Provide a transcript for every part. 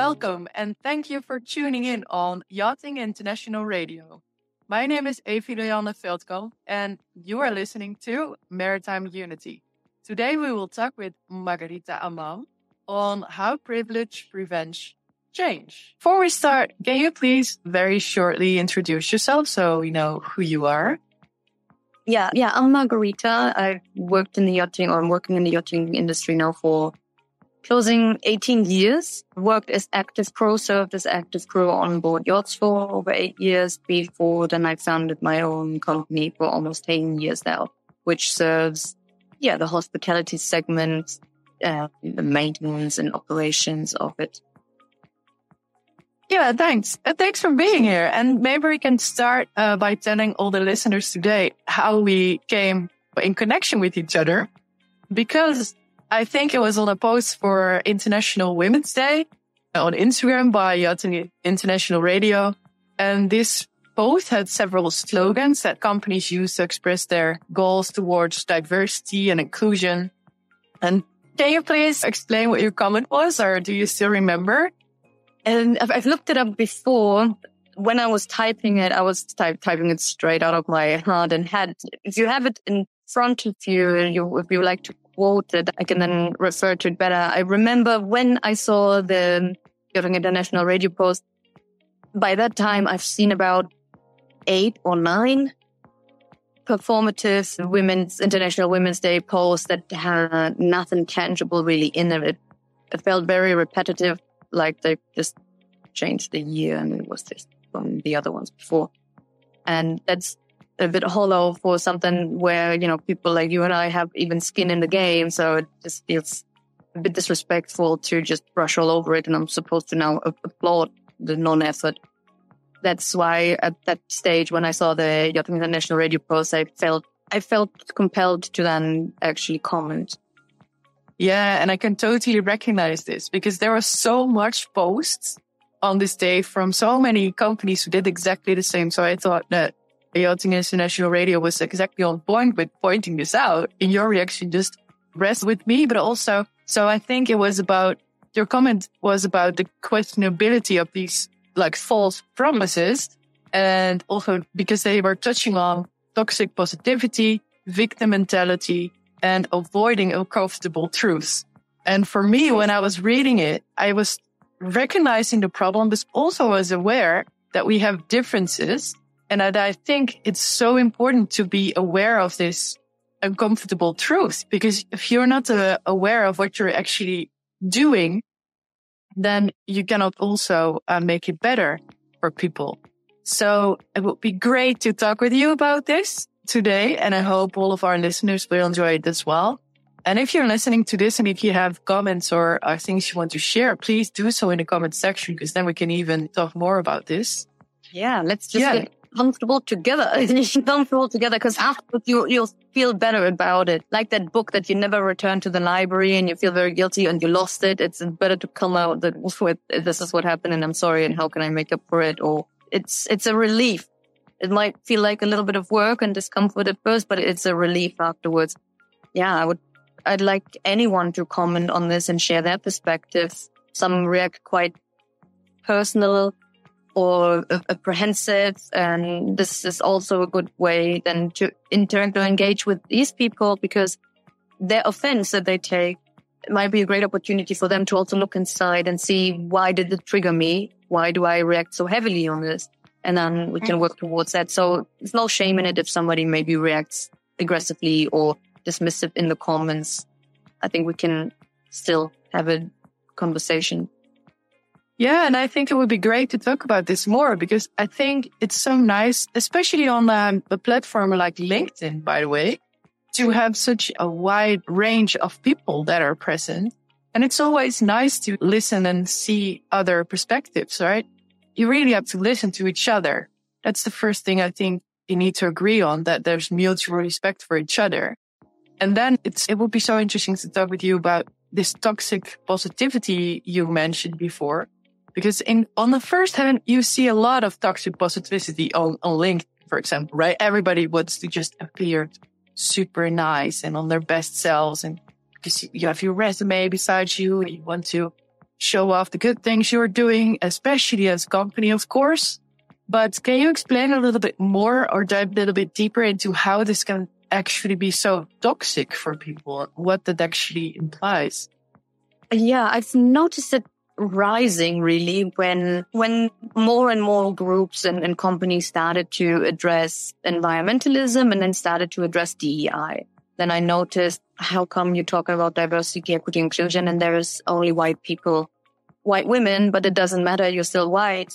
welcome and thank you for tuning in on Yachting International Radio. My name is Evie Lianne Veldkamp and you are listening to Maritime Unity. Today we will talk with Margarita Ammann on how privilege prevents change. Before we start, can you please very shortly introduce yourself so we know who you are? Yeah, I'm Margarita. I've worked in the yachting, or I'm working in the yachting industry now for closing 18 years. Worked as active crew, served as active crew on board yachts for over 8 years. Before then, I founded my own company for almost 10 years now, which serves, the hospitality segment, the maintenance and operations of it. Yeah, thanks. Thanks for being here. And maybe we can start by telling all the listeners today how we came in connection with each other. Because I think it was on a post for International Women's Day on Instagram by Yachting International Radio. And this post had several slogans that companies use to express their goals towards diversity and inclusion. And can you please explain what your comment was, or do you still remember? And I've looked it up before. When I was typing it, I was typing it straight out of my heart and head. If you have it in front of you, if you like to quote it, I can then refer to it better. I remember when I saw the Yachting International Radio post, by that time I've seen about 8 or 9 performative International Women's Day posts that had nothing tangible really in it. It felt very repetitive. Like they just changed the year and it was just from the other ones before. And that's a bit hollow for something where, people like you and I have even skin in the game. So it just feels a bit disrespectful to just brush all over it. And I'm supposed to now applaud the non-effort. That's why at that stage, when I saw the Yachting International Radio post, I felt compelled to then actually comment. Yeah, and I can totally recognize this because there was so much posts on this day from so many companies who did exactly the same. So I thought that Yachting International Radio was exactly on point with pointing this out. And your reaction just rests with me, but also, so I think it was about, your comment was about the questionability of these like false promises. And also because they were touching on toxic positivity, victim mentality, and avoiding uncomfortable truths. And for me, when I was reading it, I was recognizing the problem, but also was aware that we have differences. And that I think it's so important to be aware of this uncomfortable truth, because if you're not aware of what you're actually doing, then you cannot also make it better for people. So it would be great to talk with you about this today, and I hope all of our listeners will enjoy it as well. And if you're listening to this and if you have comments or things you want to share, please do so in the comment section, because then we can even talk more about this. Yeah, let's just get comfortable together. Comfortable together, because afterwards you'll feel better about it. Like that book that you never return to the library and you feel very guilty and you lost it. It's better to come out with this is what happened and I'm sorry and how can I make up for it? Or it's a relief. It might feel like a little bit of work and discomfort at first, but it's a relief afterwards. Yeah, I'd like anyone to comment on this and share their perspective. Some react quite personal or apprehensive, and this is also a good way then to interact or engage with these people, because their offense that they take might be a great opportunity for them to also look inside and see, why did it trigger me? Why do I react so heavily on this? And then we can work towards that. So there's no shame in it if somebody maybe reacts aggressively or dismissive in the comments. I think we can still have a conversation. Yeah, and I think it would be great to talk about this more, because I think it's so nice, especially on a platform like LinkedIn, by the way, to have such a wide range of people that are present. And it's always nice to listen and see other perspectives, right? You really have to listen to each other. That's the first thing I think you need to agree on, that there's mutual respect for each other. And then it would be so interesting to talk with you about this toxic positivity you mentioned before. Because on the first hand, you see a lot of toxic positivity on LinkedIn, for example, right? Everybody wants to just appear super nice and on their best selves. And because you have your resume beside you and you want to show off the good things you're doing, especially as a company, of course. But can you explain a little bit more or dive a little bit deeper into how this can actually be so toxic for people, what that actually implies? Yeah, I've noticed it rising really when more and more groups and companies started to address environmentalism and then started to address DEI. Then I noticed, how come you're talking about diversity, equity, inclusion, and there is only white people, white women, but it doesn't matter, you're still white.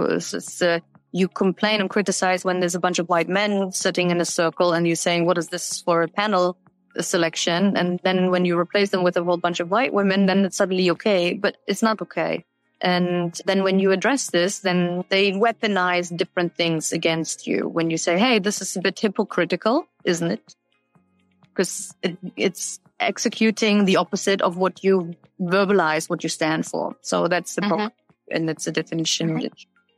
You complain and criticize when there's a bunch of white men sitting in a circle and you're saying, what is this for a panel selection? And then when you replace them with a whole bunch of white women, then it's suddenly okay, but it's not okay. And then when you address this, then they weaponize different things against you. When you say, hey, this is a bit hypocritical, isn't it? Because it's executing the opposite of what you verbalize, what you stand for. So that's the problem. And it's a definition.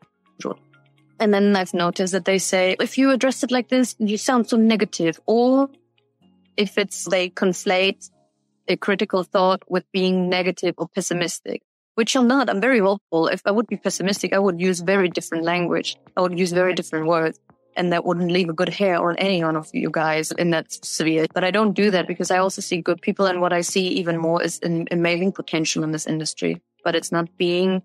And then I've noticed that they say, if you address it like this, you sound so negative. Or if they conflate a critical thought with being negative or pessimistic, which I'm not. I'm very hopeful. If I would be pessimistic, I would use very different language. I would use very different words. And that wouldn't leave a good hair on any one of you guys in that sphere. But I don't do that because I also see good people. And what I see even more is an amazing potential in this industry. But it's not being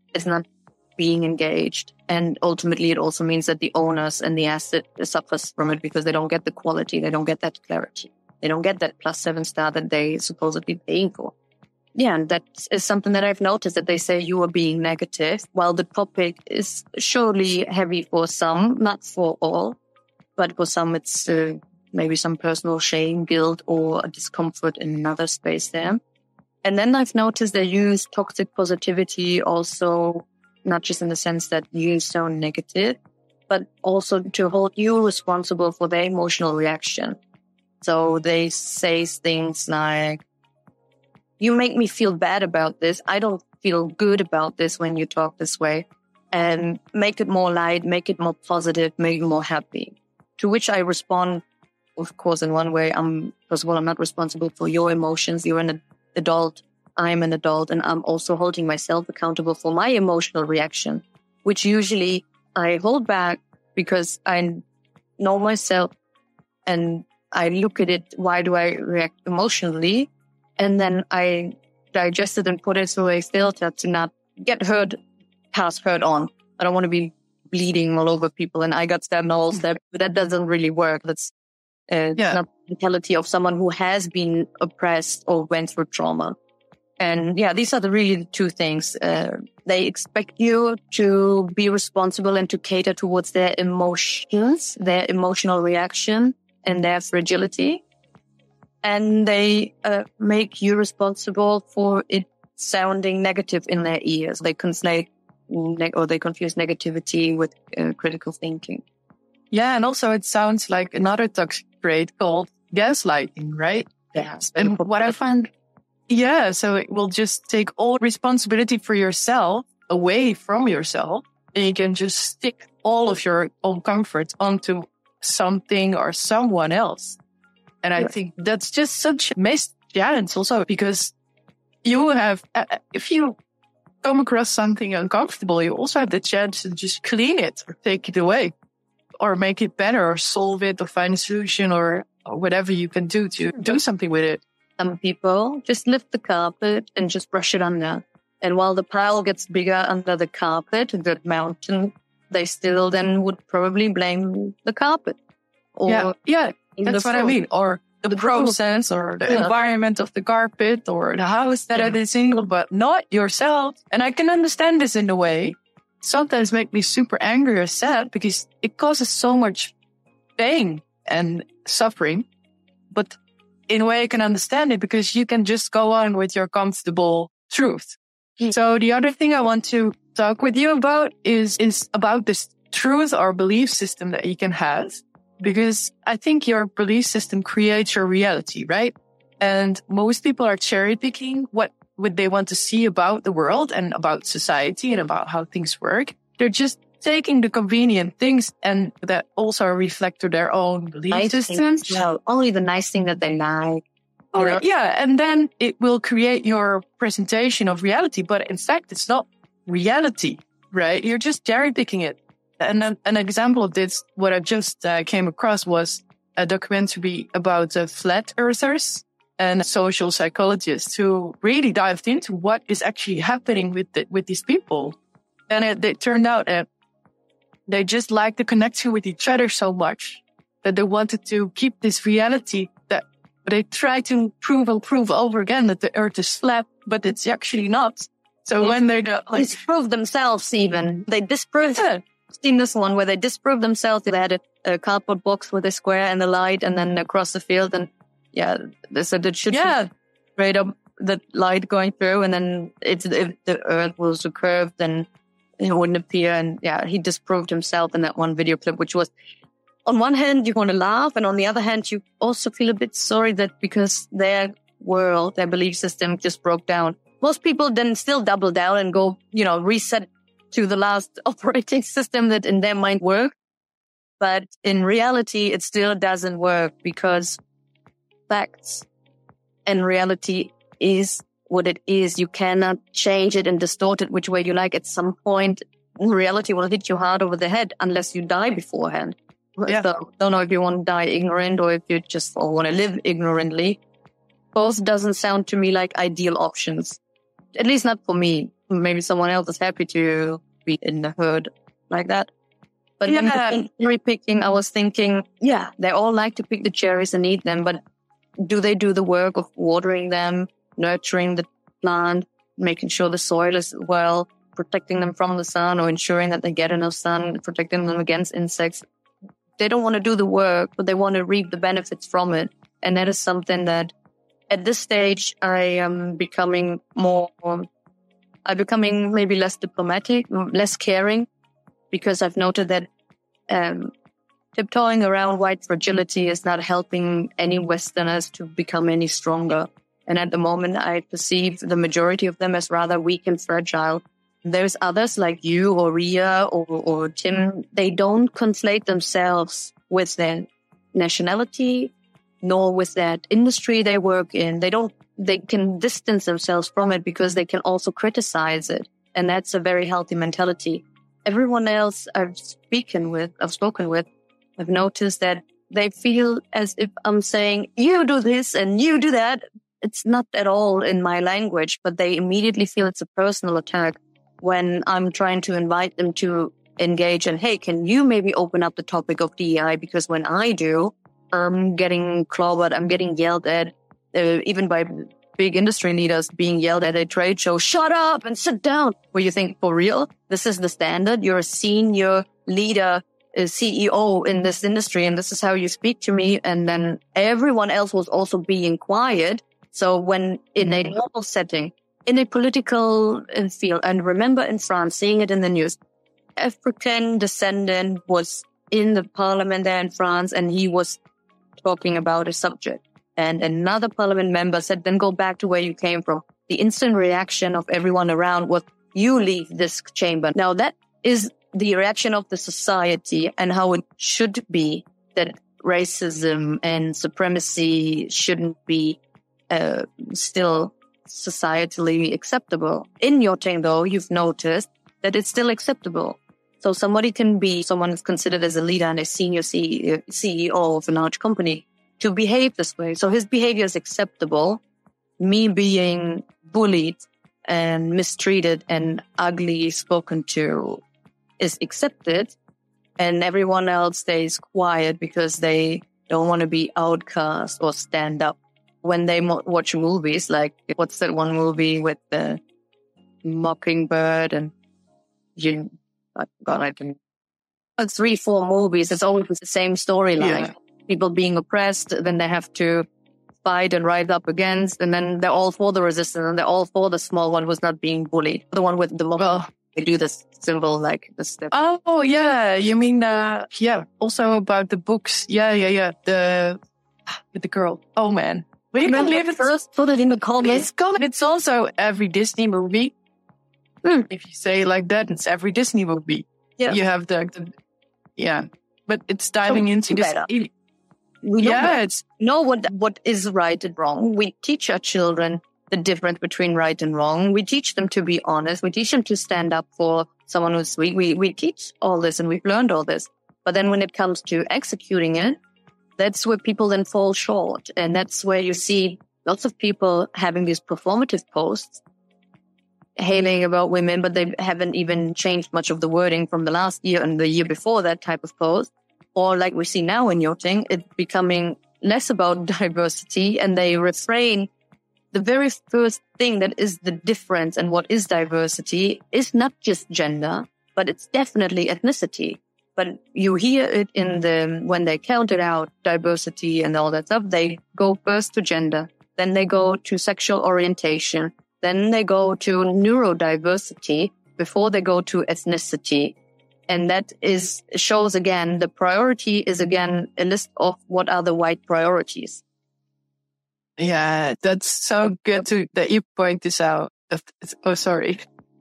engaged. And ultimately, it also means that the owners and the asset suffers from it because they don't get the quality. They don't get that clarity. They don't get that +7 star that they supposedly paying for. Yeah, and that is something that I've noticed, that they say you are being negative. While the topic is surely heavy for some, not for all, but for some it's maybe some personal shame, guilt, or a discomfort in another space there. And then I've noticed they use toxic positivity also, not just in the sense that you sound negative, but also to hold you responsible for their emotional reaction. So they say things like, you make me feel bad about this. I don't feel good about this when you talk this way. And make it more light, make it more positive, make it more happy. To which I respond, of course, in one way, first of all, I'm not responsible for your emotions. You're an adult. I'm an adult, and I'm also holding myself accountable for my emotional reaction, which usually I hold back because I know myself and I look at it. Why do I react emotionally? And then I digest it and put it through a filter to not get pass hurt on. I don't want to be bleeding all over people and I got stabbed and all that, but that doesn't really work. That's not the mentality of someone who has been oppressed or went through trauma. And yeah, these are really the two things. They expect you to be responsible and to cater towards their emotions, their emotional reaction and their fragility. And they make you responsible for it sounding negative in their ears. They conflate or they confuse negativity with critical thinking. Yeah, and also it sounds like another toxic trait called gaslighting, right? Yes. And what I find, so it will just take all responsibility for yourself away from yourself, and you can just stick all of your own comfort onto something or someone else. And I think that's just such a missed chance also, because you have, if you come across something uncomfortable, you also have the chance to just clean it or take it away or make it better or solve it or find a solution or whatever you can do to do something with it. Some people just lift the carpet and just brush it under. And while the pile gets bigger under the carpet, the mountain, they still then would probably blame the carpet. Or that's what I mean. Or the process or the environment of the carpet or the house that it is in, but not yourself. And I can understand this in a way. Sometimes make me super angry or sad because it causes so much pain and suffering. But in a way I can understand it because you can just go on with your comfortable truth. So the other thing I want to talk with you about is about this truth or belief system that you can have. Because I think your belief system creates your reality, right? And most people are cherry picking what would they want to see about the world and about society and about how things work. They're just taking the convenient things and that also reflect to their own belief systems. No, only the nice thing that they like. Yeah. And then it will create your presentation of reality. But in fact, it's not reality, right? You're just cherry picking it. And an example of this, what I just came across was a documentary about flat earthers and social psychologists who really dived into what is actually happening with these people. And it turned out that they just like the connection with each other so much that they wanted to keep this reality that they try to prove over again that the earth is flat, but it's actually not. So when they disprove themselves, even they disprove. I've seen this one where they disprove themselves. They had a cardboard box with a square and the light, and then across the field, and they said it should be straight up the light going through, and then if the earth was a curve, then it wouldn't appear. And he disproved himself in that one video clip, which was, on one hand, you want to laugh, and on the other hand, you also feel a bit sorry that because their world, their belief system just broke down. Most people then still double down and go, reset to the last operating system that in their mind worked. But in reality, it still doesn't work because facts and reality is what it is. You cannot change it and distort it which way you like. At some point, reality will hit you hard over the head unless you die beforehand. Yeah. So don't know if you want to die ignorant or if you just want to live ignorantly. Both doesn't sound to me like ideal options. At least not for me. Maybe someone else is happy to be in the herd like that. But when cherry picking, I was thinking, they all like to pick the cherries and eat them, but do they do the work of watering them, nurturing the plant, making sure the soil is well, protecting them from the sun or ensuring that they get enough sun, protecting them against insects? They don't want to do the work, but they want to reap the benefits from it. And that is something that at this stage I am becoming maybe less diplomatic, less caring, because I've noted that tiptoeing around white fragility is not helping any Westerners to become any stronger. And at the moment, I perceive the majority of them as rather weak and fragile. There's others like you or Ria or Tim. They don't conflate themselves with their nationality, nor with that industry they work in. They can distance themselves from it because they can also criticize it. And that's a very healthy mentality. Everyone else I've spoken with, I've noticed that they feel as if I'm saying, you do this and you do that. It's not at all in my language, but they immediately feel it's a personal attack when I'm trying to invite them to engage in, hey, can you maybe open up the topic of DEI? Because when I do, I'm getting clobbered, I'm getting yelled at, even by big industry leaders being yelled at a trade show, shut up and sit down. Where you think, for real? This is the standard? You're a senior leader, a CEO in this industry, and this is how you speak to me. And then everyone else was also being quiet. So when in a normal setting, in a political field, and remember in France, seeing it in the news, African descendant was in the parliament there in France, and he was talking about a subject. And another parliament member said, then go back to where you came from. The instant reaction of everyone around was, you leave this chamber. Now that is the reaction of the society and how it should be, that racism and supremacy shouldn't be still societally acceptable. In Yachting, though, you've noticed that it's still acceptable. So someone is considered as a leader and a senior CEO of a large company to behave this way. So his behavior is acceptable. Me being bullied and mistreated and ugly spoken to is accepted. And everyone else stays quiet because they don't want to be outcast or stand up. When they watch movies, like what's that one movie with the Mockingbird and I 3-4 movies, it's always the same storyline. Yeah. People being oppressed, then they have to fight and rise up against, and then they're all for the resistance, and they're all for the small one who's not being bullied. The one with the they do this symbol, like the step. Oh, yeah. You mean, also about the books. Yeah. With the girl. Oh, man. We can leave it first. Put it in the comments. It's also every Disney movie. If you say it like that, it's every Disney movie. Yeah. You have but it's diving into this. We know what is right and wrong. We teach our children the difference between right and wrong. We teach them to be honest. We teach them to stand up for someone who's weak. We teach all this and we've learned all this. But then when it comes to executing it, that's where people then fall short. And that's where you see lots of people having these performative posts, hailing about women, but they haven't even changed much of the wording from the last year and the year before that type of post. Or like we see now in yachting, it's becoming less about diversity, and they refrain. The very first thing that is the difference and what is diversity is not just gender, but it's definitely ethnicity. But you hear it when they counted out diversity and all that stuff, they go first to gender, then they go to sexual orientation, then they go to neurodiversity before they go to ethnicity. And that shows again, the priority is again a list of what are the white priorities. Yeah, that's so good that you point this out. Oh, sorry.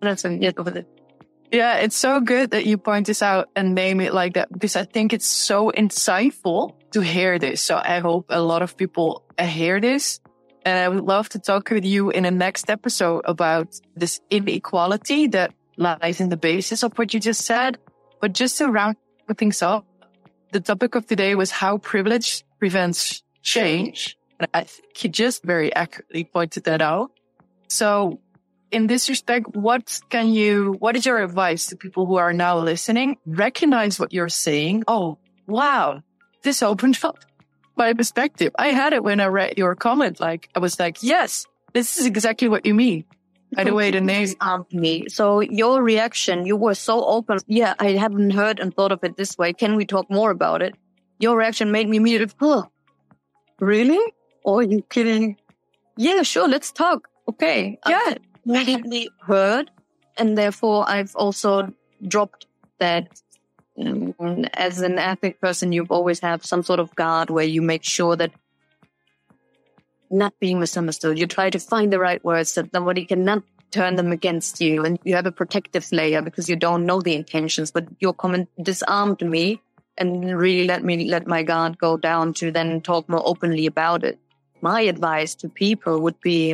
Yeah, it's so good that you point this out and name it like that, because I think it's so insightful to hear this. So I hope a lot of people hear this. And I would love to talk with you in the next episode about this inequality that lies in the basis of what you just said. But just to round things up, the topic of today was how privilege prevents change. And I think you just very accurately pointed that out. So in this respect, what is your advice to people who are now listening? Recognize what you're saying. Oh, wow, this opened up my perspective. I had it when I read your comment. Like, I was like, yes, this is exactly what you mean. By the way, the name me. So your reaction, you were so open. Yeah, I haven't heard and thought of it this way. Can we talk more about it? Your reaction made me immediately, really? Oh, are you kidding? Yeah, sure, let's talk. Okay. Yeah. Immediately heard. And therefore, I've also dropped that. As an ethnic person, you always have some sort of guard where you make sure that not being misunderstood. You try to find the right words that somebody cannot turn them against you. And you have a protective layer because you don't know the intentions. But your comment disarmed me and really let my guard go down to then talk more openly about it. My advice to people would be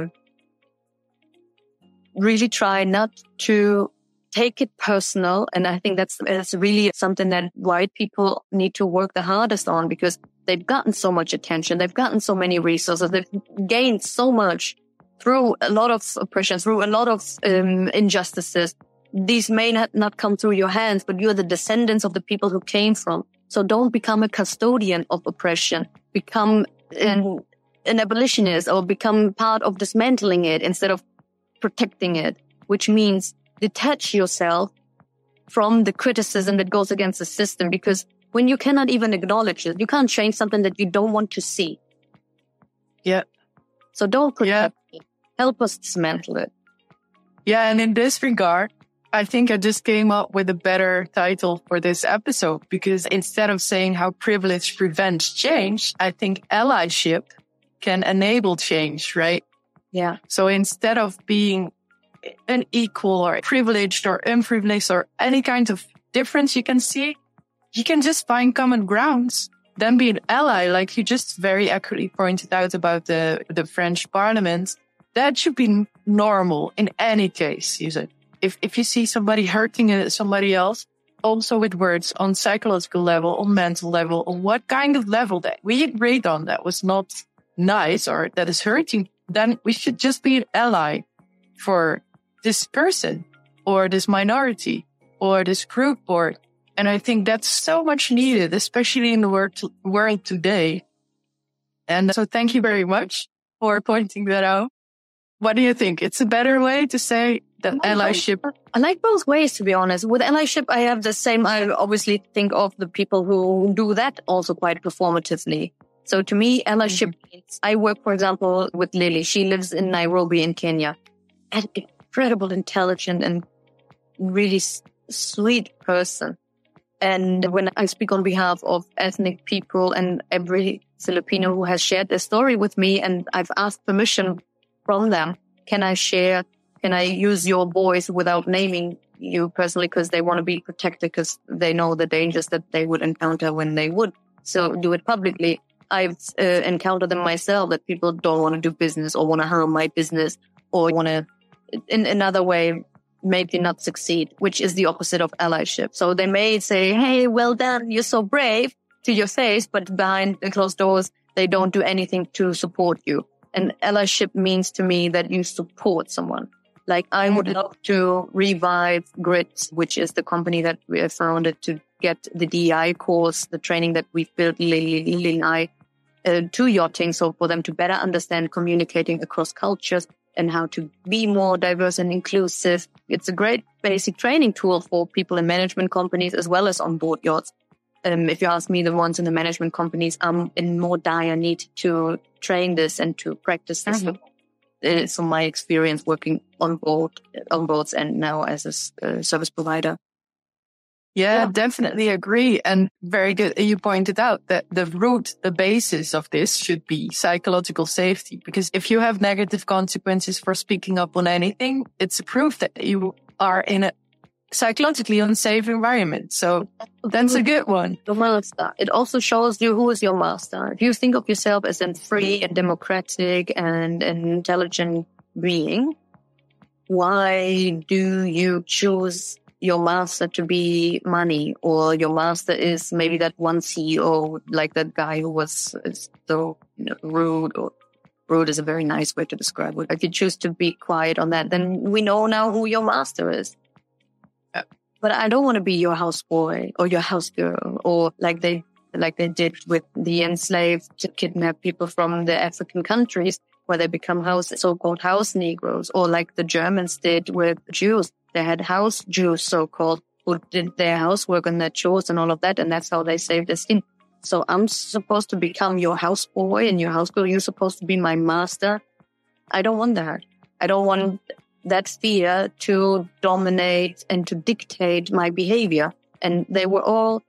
really try not to take it personal. And I think that's really something that white people need to work the hardest on, because they've gotten so much attention. They've gotten so many resources. They've gained so much through a lot of oppression, through a lot of injustices. These may not come through your hands, but you're the descendants of the people who came from. So don't become a custodian of oppression. Become an abolitionist or become part of dismantling it instead of protecting it, which means detach yourself from the criticism that goes against the system, because when you cannot even acknowledge it, you can't change something that you don't want to see. Yeah. So don't protect it. Help us dismantle it. Yeah, and in this regard, I think I just came up with a better title for this episode, because instead of saying how privilege prevents change, I think allyship can enable change, right? Yeah. So instead of being unequal or privileged or unprivileged or any kind of difference you can see, you can just find common grounds. Then be an ally, like you just very accurately pointed out about the French parliament. That should be normal in any case. If you see somebody hurting somebody else, also with words on psychological level, on mental level, on what kind of level that we agreed on that was not nice or that is hurting, then we should just be an ally for this person or this minority or this group. And I think that's so much needed, especially in the world today. And so thank you very much for pointing that out. What do you think? It's a better way to say that allyship? I like both ways, to be honest. With allyship, I have the same. I obviously think of the people who do that also quite performatively. So to me, allyship means I work, for example, with Lily. She lives in Nairobi in Kenya. An incredible, intelligent and really sweet person. And when I speak on behalf of ethnic people and every Filipino who has shared their story with me, and I've asked permission from them, can I use your voice without naming you personally, because they want to be protected, because they know the dangers that they would encounter when they would. So do it publicly. I've encountered them myself, that people don't want to do business or want to harm my business or want to, in another way, make you not succeed, which is the opposite of allyship. So they may say, hey, well done, you're so brave, to your face, but behind the closed doors, they don't do anything to support you. And allyship means to me that you support someone. Like I would love to revive Grit, which is the company that we have founded to get the DEI course, the training that we've built, Lily and I, to yachting. So for them to better understand communicating across cultures and how to be more diverse and inclusive. It's a great basic training tool for people in management companies as well as on board yachts. If you ask me, the ones in the management companies, I'm in more dire need to train this and to practice this. It's from my experience working on boards and now as a service provider. Yeah, definitely agree. And very good. You pointed out that the basis of this should be psychological safety. Because if you have negative consequences for speaking up on anything, it's a proof that you are in a psychologically unsafe environment. So that's a good one. The master. It also shows you who is your master. If you think of yourself as a free and democratic and an intelligent being, why do you choose your master to be money, or your master is maybe that one CEO, like that guy who was so rude, or rude is a very nice way to describe it. If you choose to be quiet on that, then we know now who your master is. But I don't want to be your houseboy or your housegirl, or like they did with the enslaved, to kidnap people from the African countries where they become so-called house Negroes, or like the Germans did with Jews. They had house Jews, so-called, who did their housework and their chores and all of that, and that's how they saved their skin. So I'm supposed to become your houseboy and your housegirl. You're supposed to be my master. I don't want that. I don't want that fear to dominate and to dictate my behavior. And they were all,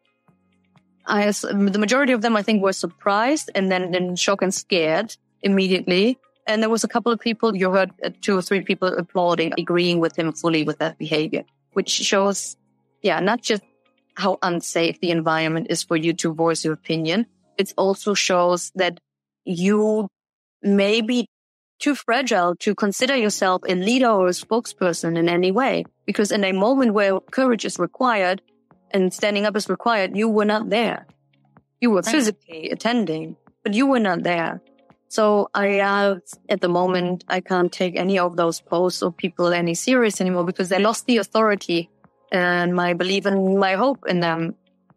the majority of them, I think, were surprised and then in shock and scared immediately. And there was a couple of people, you heard 2 or 3 people applauding, agreeing with him fully with that behavior, which shows, not just how unsafe the environment is for you to voice your opinion. It also shows that you may be too fragile to consider yourself a leader or a spokesperson in any way. Because in a moment where courage is required and standing up is required, you were not there. You were physically attending, but you were not there. So at the moment, I can't take any of those posts or people any serious anymore because they lost the authority and my belief and my hope in them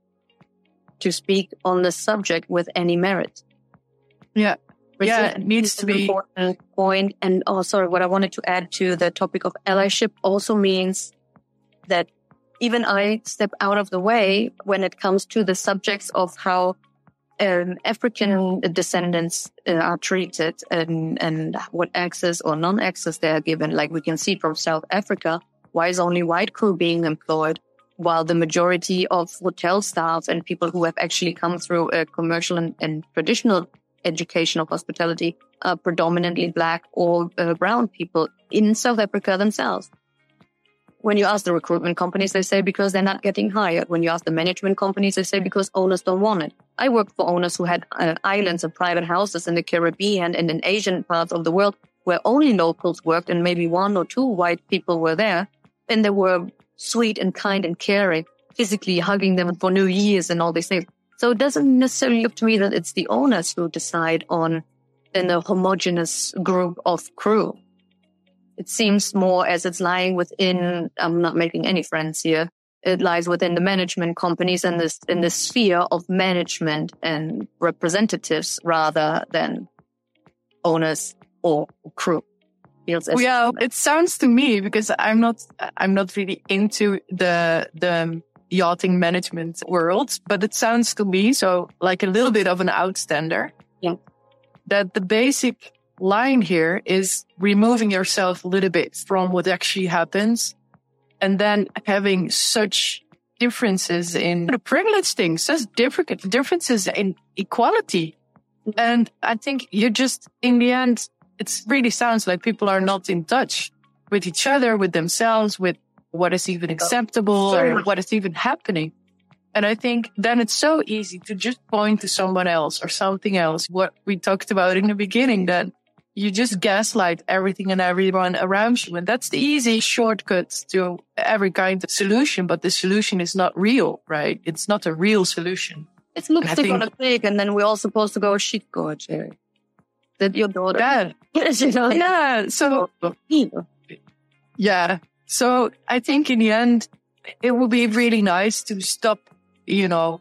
to speak on the subject with any merit. Yeah. It needs to be an important point. And what I wanted to add to the topic of allyship also means that even I step out of the way when it comes to the subjects of how African descendants are treated and what access or non-access they are given. Like we can see from South Africa, why is only white crew being employed while the majority of hotel staff and people who have actually come through a commercial and traditional education of hospitality are predominantly black or brown people in South Africa themselves. When you ask the recruitment companies, they say because they're not getting hired. When you ask the management companies, they say because owners don't want it. I worked for owners who had islands and private houses in the Caribbean and in Asian parts of the world where only locals worked and maybe 1 or 2 white people were there. And they were sweet and kind and caring, physically hugging them for New Year's and all these things. So it doesn't necessarily look to me that it's the owners who decide on a homogeneous group of crew. It seems more as it's lying within, I'm not making any friends here, it lies within the management companies and in the sphere of management and representatives rather than owners or crew. It sounds to me, because I'm not really into the yachting management world, but it sounds to me so like a little bit of an outstander. Yeah. That the basic line here is removing yourself a little bit from what actually happens, and then having such differences in the privilege things, such differences in equality. And I think you just, in the end, it really sounds like people are not in touch with each other, with themselves, with what is even acceptable or what is even happening. And I think then it's so easy to just point to someone else or something else. What we talked about in the beginning, that you just gaslight everything and everyone around you. And that's the easy shortcut to every kind of solution. But the solution is not real, right? It's not a real solution. It's lipstick on a pig. And then we're all supposed to go, shit, go, Jerry. That your daughter. Yeah. Yeah. So, yeah. So I think in the end, it would be really nice to stop, to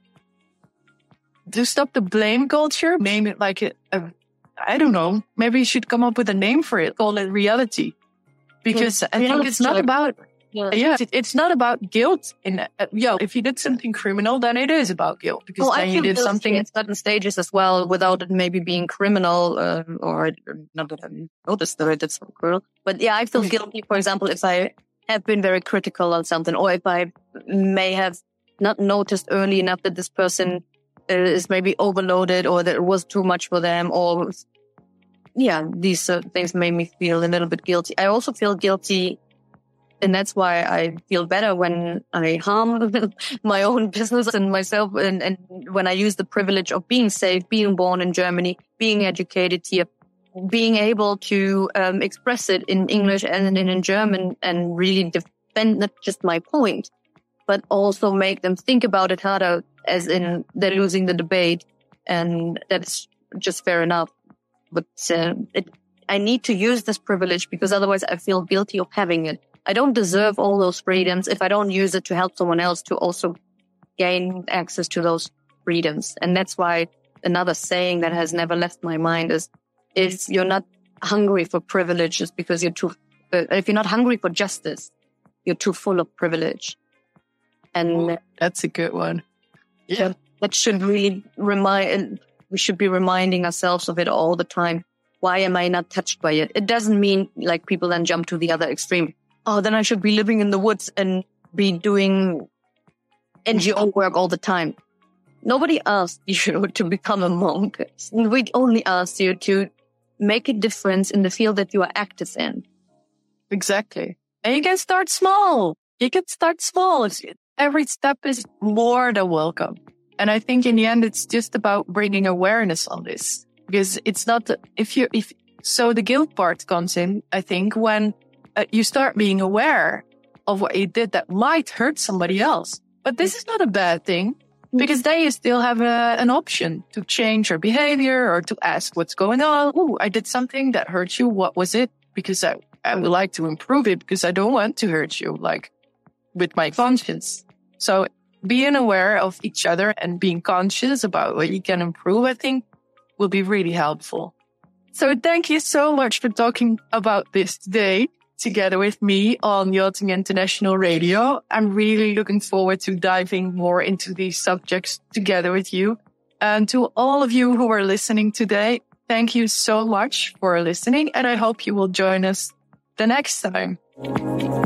stop the blame culture, name it like I don't know, maybe you should come up with a name for it, call it reality. Because I think it's not about, it's not about guilt. If you did something criminal, then it is about guilt. Because then you did something at certain stages as well, without it maybe being criminal, or not that I noticed that I did something cruel. But yeah, I feel guilty, for example, if I have been very critical on something, or if I may have not noticed early enough that this person is maybe overloaded, or that it was too much for them, or these things made me feel a little bit guilty. I also feel guilty, and that's why I feel better when I harm my own business and myself, and when I use the privilege of being safe, being born in Germany, being educated here, being able to express it in English and in German, and really defend not just my point, but also make them think about it harder, as in they're losing the debate, and that's just fair enough. But I need to use this privilege, because otherwise I feel guilty of having it. I don't deserve all those freedoms if I don't use it to help someone else to also gain access to those freedoms. And that's why another saying that has never left my mind is, if you're not hungry for privilege, it's because you're too, if you're not hungry for justice, you're too full of privilege. And that's a good one. Yeah. That should really we should be reminding ourselves of it all the time. Why am I not touched by it? It doesn't mean like people then jump to the other extreme. Oh, then I should be living in the woods and be doing NGO work all the time. Nobody asked you to become a monk. We only asked you to make a difference in the field that you are active in. Exactly. And you can start small. Every step is more than welcome. And I think in the end, it's just about bringing awareness on this, because it's not, so the guilt part comes in, I think, when you start being aware of what you did that might hurt somebody else. But this is not a bad thing, because then you still have an option to change your behavior or to ask what's going on. Oh, I did something that hurt you. What was it? Because I would like to improve it, because I don't want to hurt you, like with my conscience. So being aware of each other and being conscious about what you can improve, I think, will be really helpful. So thank you so much for talking about this today together with me on Yachting International Radio. I'm really looking forward to diving more into these subjects together with you. And to all of you who are listening today, thank you so much for listening, and I hope you will join us the next time.